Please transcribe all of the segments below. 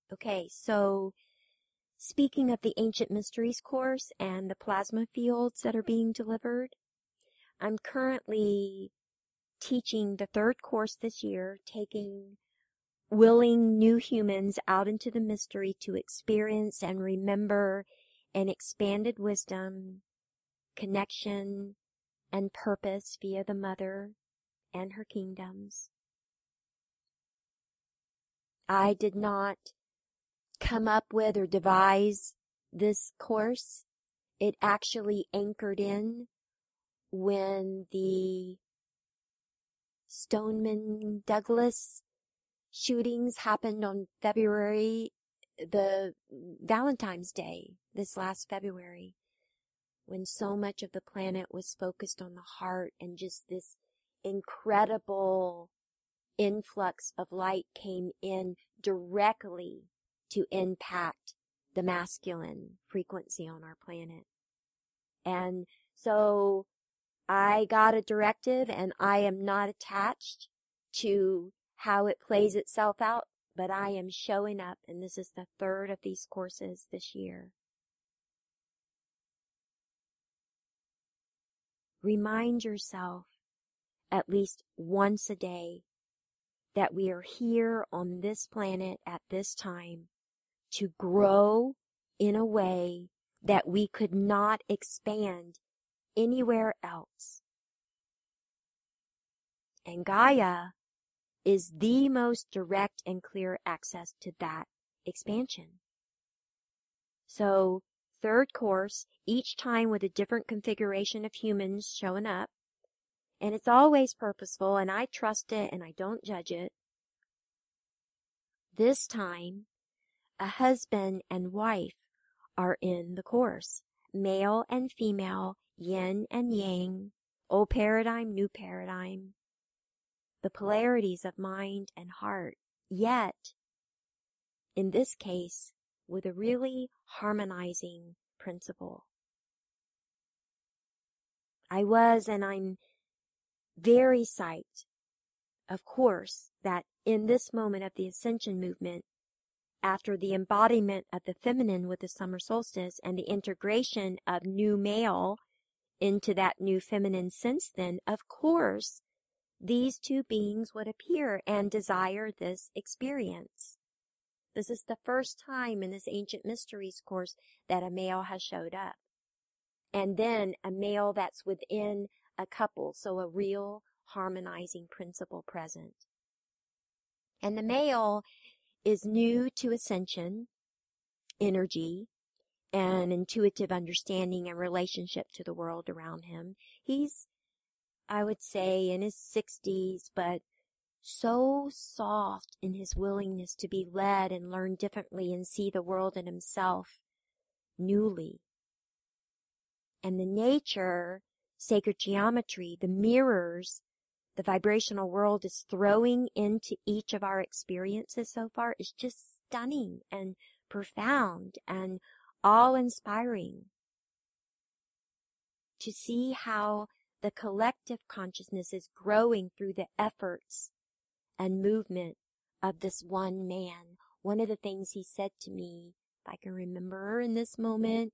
Okay, so speaking of the Ancient Mysteries course and the plasma fields that are being delivered, I'm currently teaching the third course this year, taking willing new humans out into the mystery to experience and remember an expanded wisdom, connection, and purpose via the Mother and her kingdoms. I did not come up with or devise this course. It actually anchored in when the Stoneman Douglas shootings happened on the Valentine's Day, this last February, when so much of the planet was focused on the heart and just this incredible influx of light came in directly to impact the masculine frequency on our planet. And so I got a directive, and I am not attached to how it plays itself out, but I am showing up, and this is the third of these courses this year. Remind yourself at least once a day that we are here on this planet at this time to grow in a way that we could not expand anywhere else. And Gaia is the most direct and clear access to that expansion. So, third course, each time with a different configuration of humans showing up. And it's always purposeful, and I trust it, and I don't judge it. This time, a husband and wife are in the course. Male and female, yin and yang, old paradigm, new paradigm. The polarities of mind and heart, yet, in this case, with a really harmonizing principle. I was, and I'm very psyched, of course, that in this moment of the ascension movement, after the embodiment of the feminine with the summer solstice and the integration of new male into that new feminine since then, of course, these two beings would appear and desire this experience. This is the first time in this Ancient Mysteries course that a male has showed up. And then a male that's within a couple, so a real harmonizing principle present. And the male is new to ascension, energy, and intuitive understanding and relationship to the world around him. He's, I would say, in his 60s, but so soft in his willingness to be led and learn differently and see the world and himself newly. And the nature, sacred geometry, the mirrors the vibrational world is throwing into each of our experiences so far is just stunning and profound and awe-inspiring. To see how the collective consciousness is growing through the efforts and movement of this one man. One of the things he said to me, if I can remember in this moment,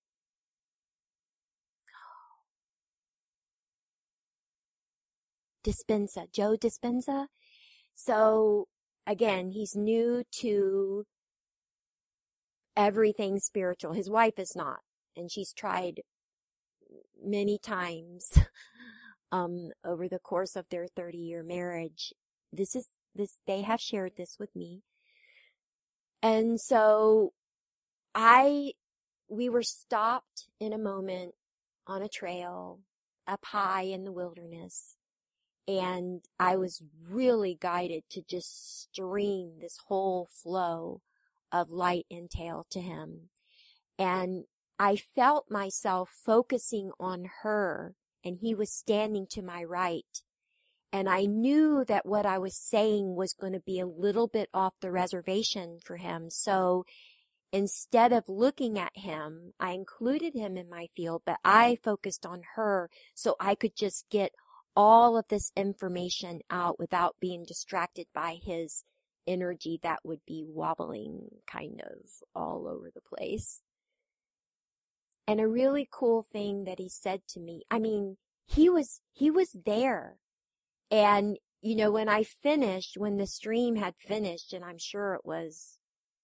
Dispenza, Joe Dispenza. So again, he's new to everything spiritual. His wife is not, and she's tried many times over the course of their 30-year marriage. They have shared this with me. And so we were stopped in a moment on a trail up high in the wilderness. And I was really guided to just stream this whole flow of light and tail to him. And I felt myself focusing on her, and he was standing to my right. And I knew that what I was saying was going to be a little bit off the reservation for him. So instead of looking at him, I included him in my field, but I focused on her so I could just get all of this information out without being distracted by his energy that would be wobbling kind of all over the place. And a really cool thing that he said to me, I mean, he was there. And, you know, when I finished, when the stream had finished, and I'm sure it was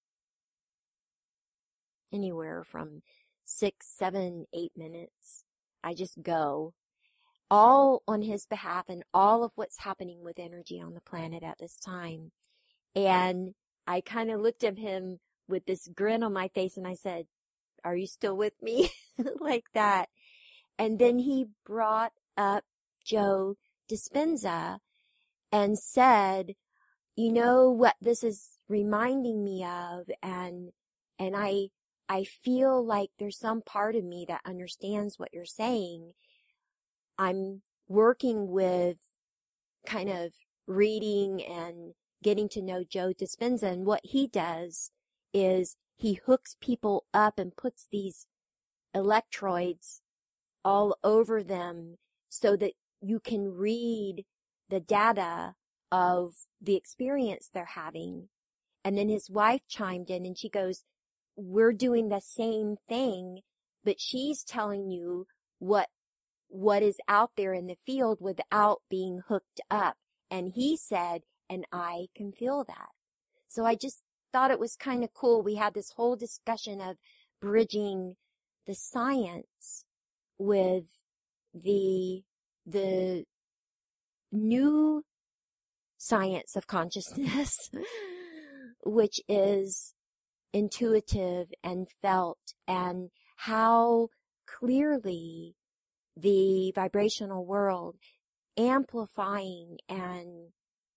anywhere from 6, 7, 8 minutes, I just go all on his behalf and all of what's happening with energy on the planet at this time. And I kind of looked at him with this grin on my face and I said, "Are you still with me?" Like that. And then he brought up Joe Dispenza and said, "You know what this is reminding me of? And I feel like there's some part of me that understands what you're saying. I'm working with kind of reading and getting to know Joe Dispenza, and what he does is he hooks people up and puts these electrodes all over them so that you can read the data of the experience they're having." And then his wife chimed in and she goes, "We're doing the same thing, but she's telling you what is out there in the field without being hooked up." And he said, "And I can feel that." So I just thought it was kind of cool. We had this whole discussion of bridging the science with the new science of consciousness, which is intuitive and felt, and how clearly the vibrational world amplifying and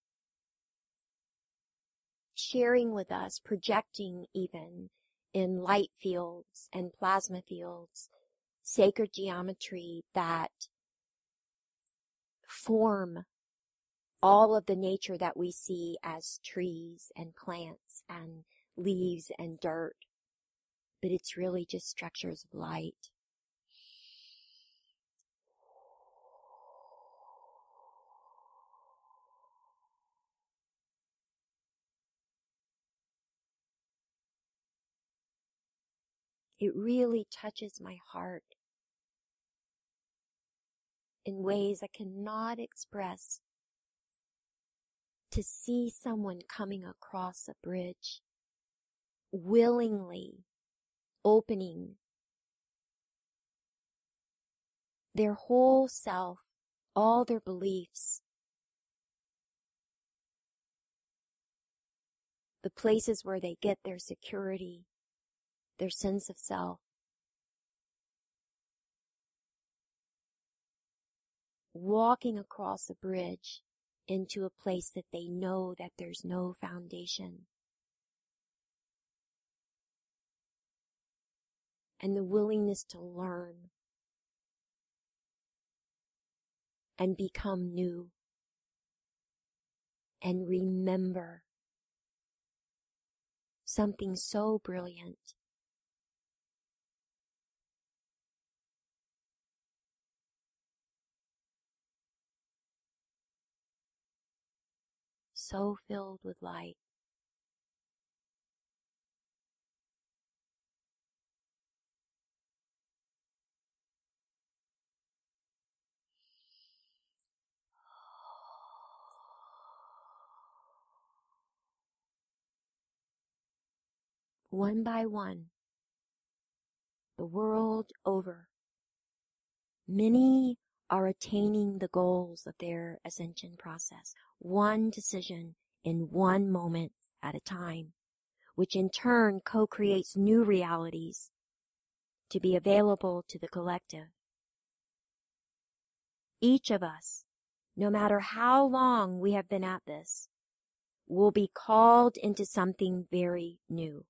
sharing with us, projecting even in light fields and plasma fields, sacred geometry that form all of the nature that we see as trees and plants and leaves and dirt. But it's really just structures of light. It really touches my heart in ways I cannot express, to see someone coming across a bridge, willingly opening their whole self, all their beliefs, the places where they get their security, their sense of self. Walking across a bridge into a place that they know that there's no foundation. And the willingness to learn and become new and remember something so brilliant. So filled with light. One by one, the world over, many are attaining the goals of their ascension process, one decision in one moment at a time, which in turn co-creates new realities to be available to the collective. Each of us, no matter how long we have been at this, will be called into something very new.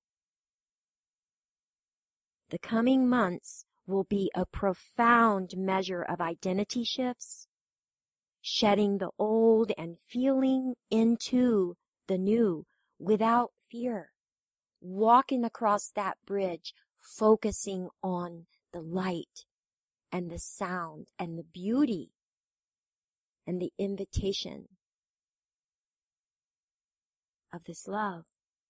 The coming months will be a profound measure of identity shifts, shedding the old and feeling into the new without fear, walking across that bridge, focusing on the light and the sound and the beauty and the invitation of this love.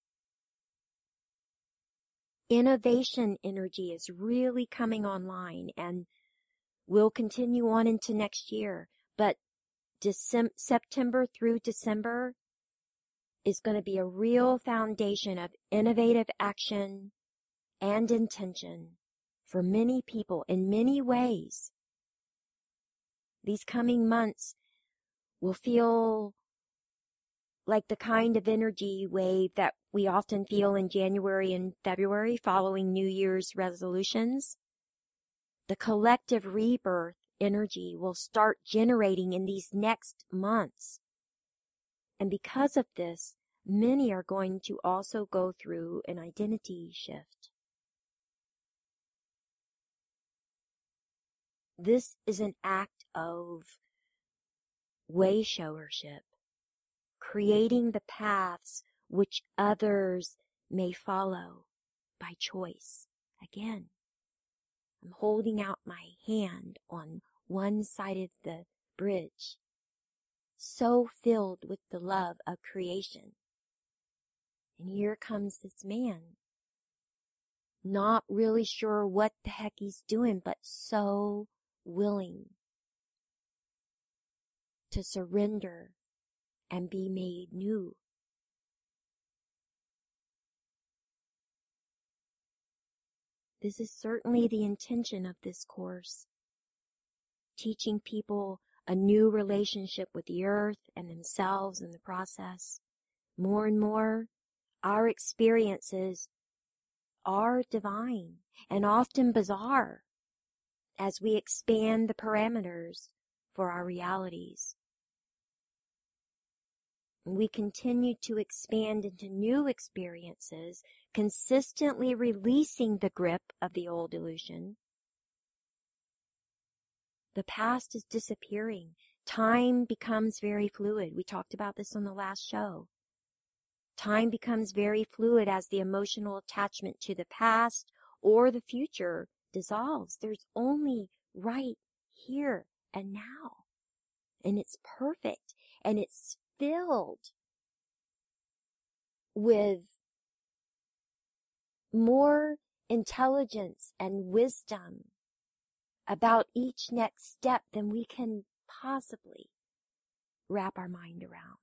Innovation energy is really coming online and will continue on into next year. But September through December is going to be a real foundation of innovative action and intention for many people in many ways. These coming months will feel like the kind of energy wave that we often feel in January and February following New Year's resolutions. The collective rebirth energy will start generating in these next months. And because of this, many are going to also go through an identity shift. This is an act of way showership, creating the paths which others may follow by choice. Again, I'm holding out my hand on one side of the bridge, so filled with the love of creation. And here comes this man, not really sure what the heck he's doing, but so willing to surrender and be made new. This is certainly the intention of this course, teaching people a new relationship with the earth and themselves in the process. More and more, our experiences are divine and often bizarre as we expand the parameters for our realities. We continue to expand into new experiences, consistently releasing the grip of the old illusion. The past is disappearing. Time becomes very fluid. We talked about this on the last show. Time becomes very fluid as the emotional attachment to the past or the future dissolves. There's only right here and now. And it's perfect. And it's filled with more intelligence and wisdom about each next step than we can possibly wrap our mind around.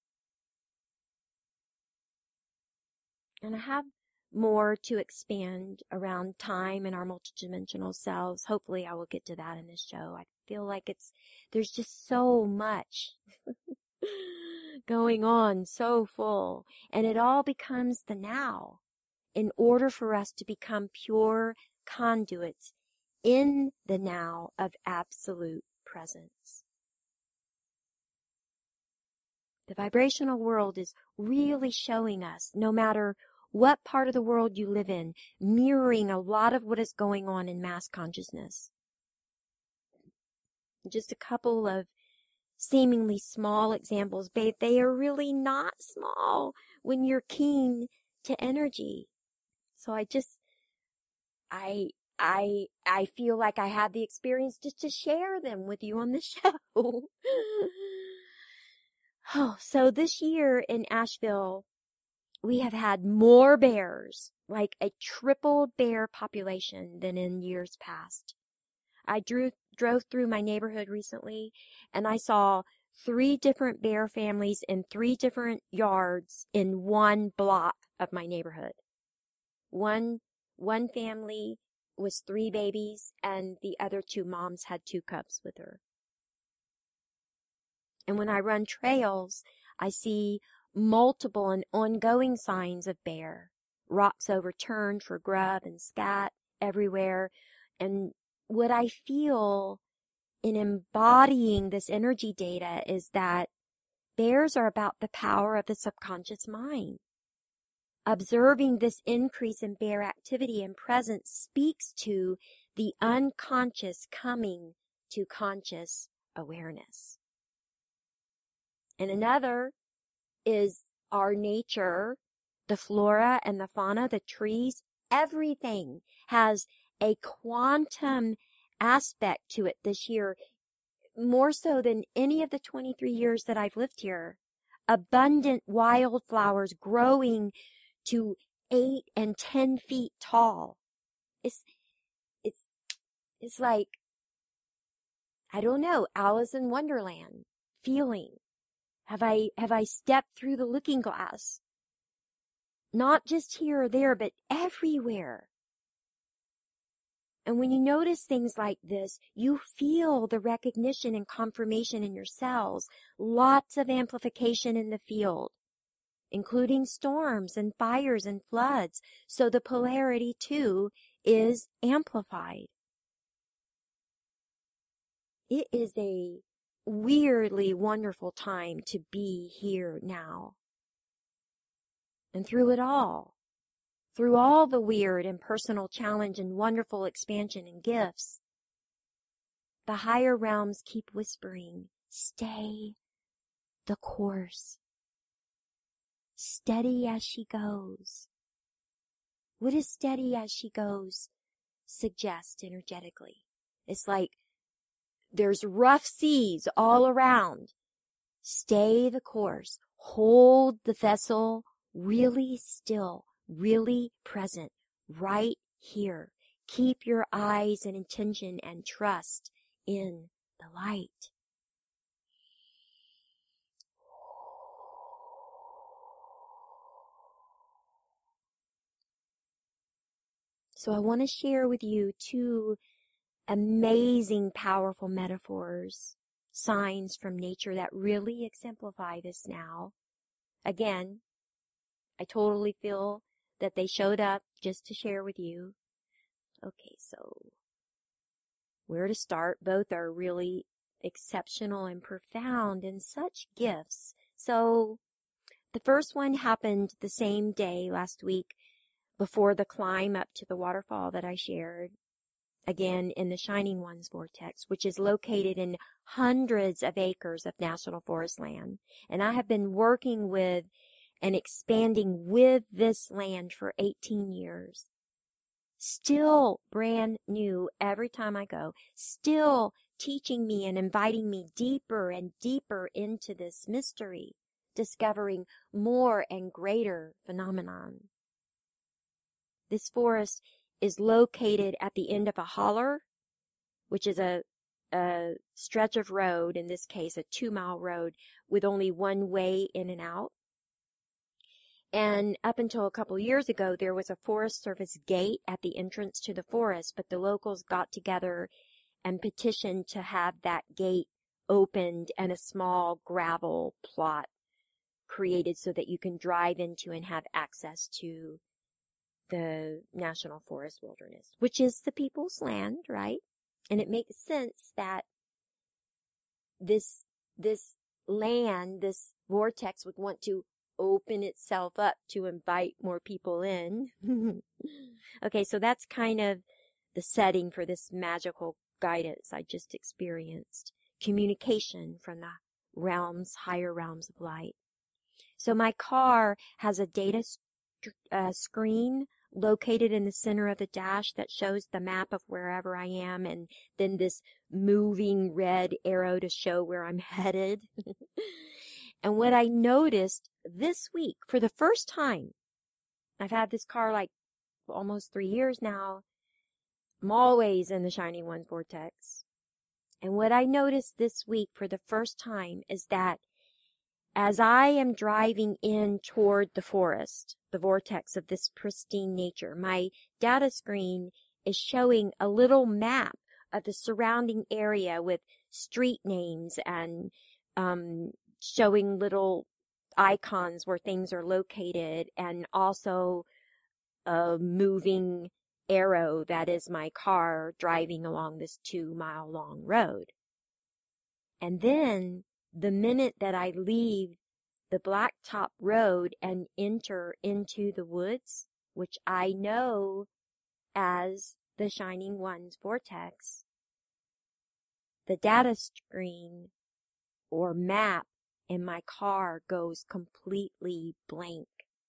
And I have more to expand around time and our multidimensional selves. Hopefully I will get to that in this show. I feel like there's just so much going on, so full. And it all becomes the now in order for us to become pure conduits in the now of absolute presence. The vibrational world is really showing us, no matter what part of the world you live in, mirroring a lot of what is going on in mass consciousness. Just a couple of seemingly small examples, but they are really not small when you're keen to energy. So I feel like I had the experience just to share them with you on the show. Oh, so this year in Asheville, we have had more bears, like a triple bear population than in years past. I drove through my neighborhood recently, and I saw 3 different bear families in 3 different yards in one block of my neighborhood. One family was 3 babies, and the other 2 moms had 2 cubs with her. And when I run trails, I see multiple and ongoing signs of bear. Rocks overturned for grub and scat everywhere. And what I feel in embodying this energy data is that bears are about the power of the subconscious mind. Observing this increase in bear activity and presence speaks to the unconscious coming to conscious awareness. And another is our nature, the flora and the fauna, the trees, everything has a quantum aspect to it this year, more so than any of the 23 years that I've lived here. abundant wildflowers growing to 8 and 10 feet tall. It's like, I don't know, Alice in Wonderland feeling. Have I stepped through the looking glass? Not just here or there, but everywhere. And when you notice things like this, you feel the recognition and confirmation in your cells. Lots of amplification in the field, including storms and fires and floods. So the polarity too is amplified. It is a weirdly wonderful time to be here now. And through it all, through all the weird and personal challenge and wonderful expansion and gifts, the higher realms keep whispering, stay the course. Steady as she goes. What does steady as she goes suggest energetically? It's like there's rough seas all around. Stay the course. Hold the vessel really still, really present, right here. Keep your eyes and intention and trust in the light. So I want to share with you two amazing, powerful metaphors, signs from nature that really exemplify this now. Again, I totally feel that they showed up just to share with you. Okay, so where to start? Both are really exceptional and profound and such gifts. So the first one happened the same day last week before the climb up to the waterfall that I shared. Again, in the Shining Ones vortex, which is located in hundreds of acres of national forest land. And I have been working with and expanding with this land for 18 years. Still brand new every time I go. Still teaching me and inviting me deeper and deeper into this mystery, discovering more and greater phenomenon. This forest is located at the end of a holler, which is a stretch of road, in this case a 2-mile road, with only one way in and out. And up until a couple years ago, there was a Forest Service gate at the entrance to the forest, but the locals got together and petitioned to have that gate opened and a small gravel plot created so that you can drive into and have access to the National Forest Wilderness, which is the people's land, right? And it makes sense that this land, this vortex, would want to open itself up to invite more people in. Okay, so that's kind of the setting for this magical guidance I just experienced. Communication from the realms, higher realms of light. So my car has a data screen located in the center of the dash that shows the map of wherever I am, and then this moving red arrow to show where I'm headed. And what I noticed this week, for the first time, I've had this car like almost 3 years now. I'm always in the Shining Ones vortex. And what I noticed this week for the first time is that as I am driving in toward the forest, the vortex of this pristine nature, my data screen is showing a little map of the surrounding area with street names and showing little icons where things are located, and also a moving arrow that is my car driving along this 2-mile long road. And then the minute that I leave the blacktop road and enter into the woods, which I know as the Shining Ones vortex, the data screen or map in my car goes completely blank.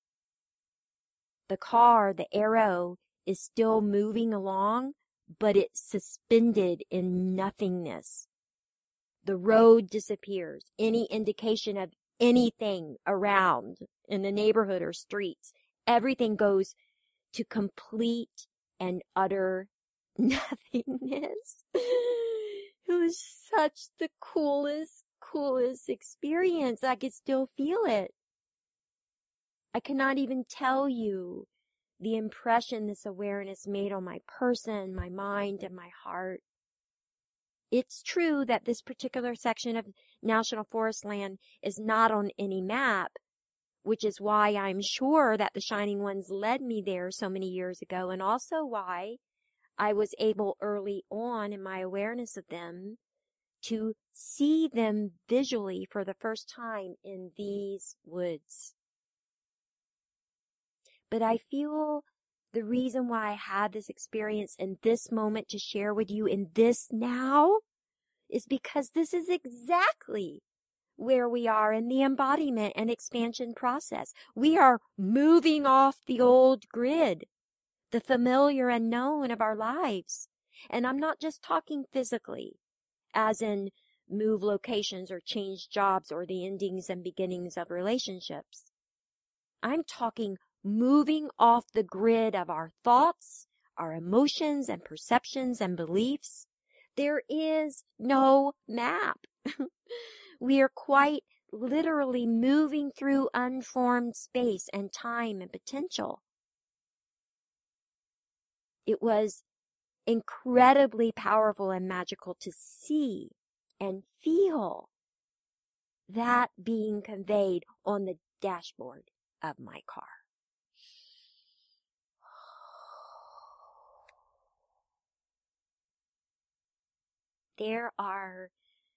The car, the arrow, is still moving along, but it's suspended in nothingness. The road disappears. Any indication of anything around in the neighborhood or streets. Everything goes to complete and utter nothingness. It was such the coolest experience. I could still feel it. I cannot even tell you the impression this awareness made on my person, my mind, and my heart. It's true that this particular section of National Forest land is not on any map, which is why I'm sure that the Shining Ones led me there so many years ago, and also why I was able early on in my awareness of them to see them visually for the first time in these woods. But I feel the reason why I had this experience in this moment to share with you in this now is because this is exactly where we are in the embodiment and expansion process. We are moving off the old grid, the familiar and known of our lives. And I'm not just talking physically, as in move locations or change jobs or the endings and beginnings of relationships. I'm talking moving off the grid of our thoughts, our emotions and perceptions and beliefs. There is no map. We are quite literally moving through unformed space and time and potential. It was incredibly powerful and magical to see and feel that being conveyed on the dashboard of my car. There are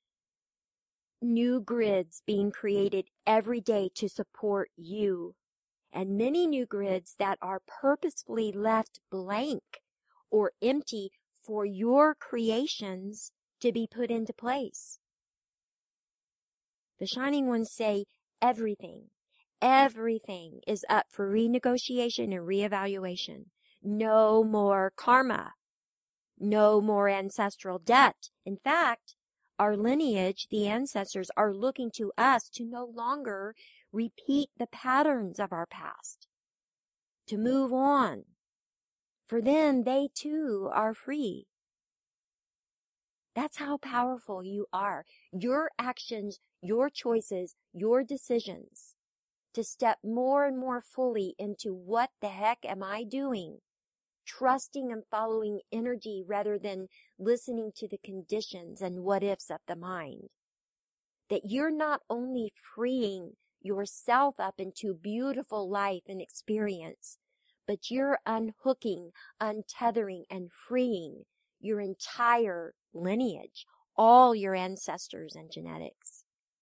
new grids being created every day to support you, and many new grids that are purposefully left blank or empty for your creations to be put into place. The Shining Ones say everything is up for renegotiation and reevaluation. No more karma. No more ancestral debt. In fact, our lineage, the ancestors, are looking to us to no longer repeat the patterns of our past, to move on. For then they too are free. That's how powerful you are. Your actions, your choices, your decisions to step more and more fully into what the heck am I doing? Trusting and following energy rather than listening to the conditions and what ifs of the mind. That you're not only freeing yourself up into beautiful life and experience, but you're unhooking, untethering, and freeing your entire lineage, all your ancestors and genetics.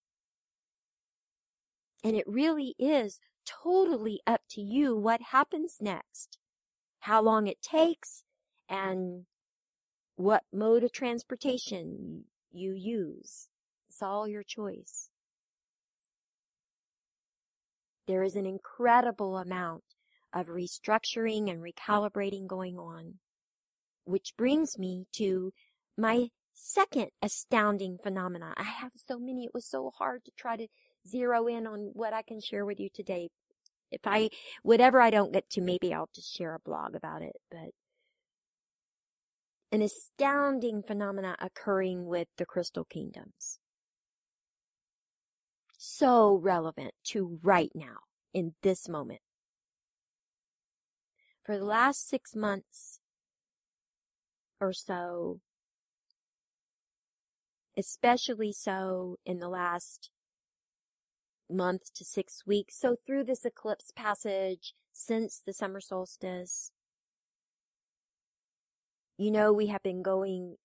And it really is totally up to you what happens next, how long it takes, and what mode of transportation you use. It's all your choice. There is an incredible amount of restructuring and recalibrating going on, which brings me to my second astounding phenomena. I have so many. It was so hard to try to zero in on what I can share with you today. Whatever I don't get to, maybe I'll just share a blog about it. But an astounding phenomena occurring with the crystal kingdoms. So relevant to right now, in this moment. For the last 6 months or so, especially so in the last month to 6 weeks, so through this eclipse passage, since the summer solstice, you know, we have been going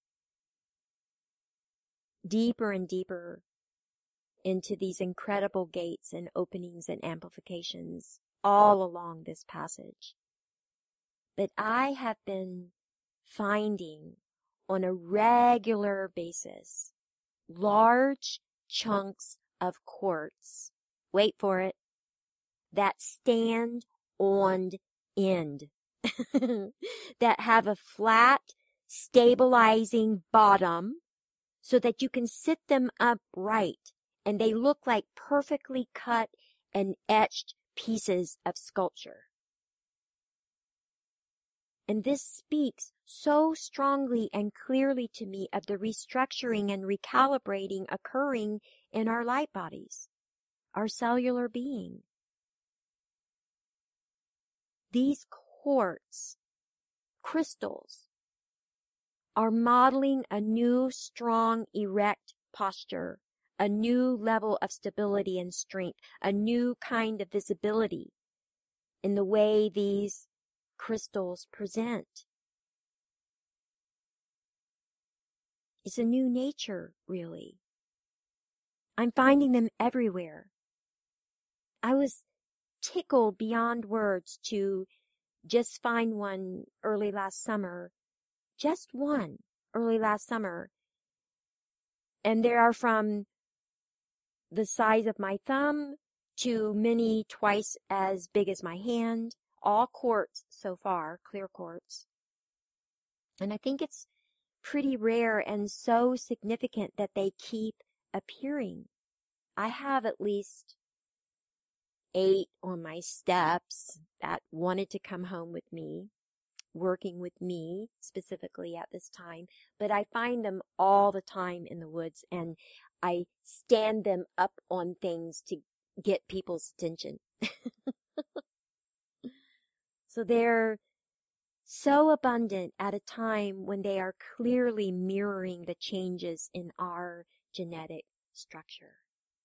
deeper and deeper into these incredible gates and openings and amplifications all along this passage. But I have been finding on a regular basis large chunks of quartz, wait for it, that stand on end, that have a flat, stabilizing bottom so that you can sit them upright and they look like perfectly cut and etched pieces of sculpture. And this speaks so strongly and clearly to me of the restructuring and recalibrating occurring in our light bodies, our cellular being. These quartz crystals are modeling a new, strong, erect posture, a new level of stability and strength, a new kind of visibility in the way these crystals present. It's a new nature, really. I'm finding them everywhere. I was tickled beyond words to just find one early last summer, just one early last summer. And there are from the size of my thumb to many twice as big as my hand, all quartz so far, clear quartz. And I think it's pretty rare and so significant that they keep appearing. I have at least 8 on my steps that wanted to come home with me, working with me specifically at this time, but I find them all the time in the woods, and I stand them up on things to get people's attention. So they're so abundant at a time when they are clearly mirroring the changes in our genetic structure.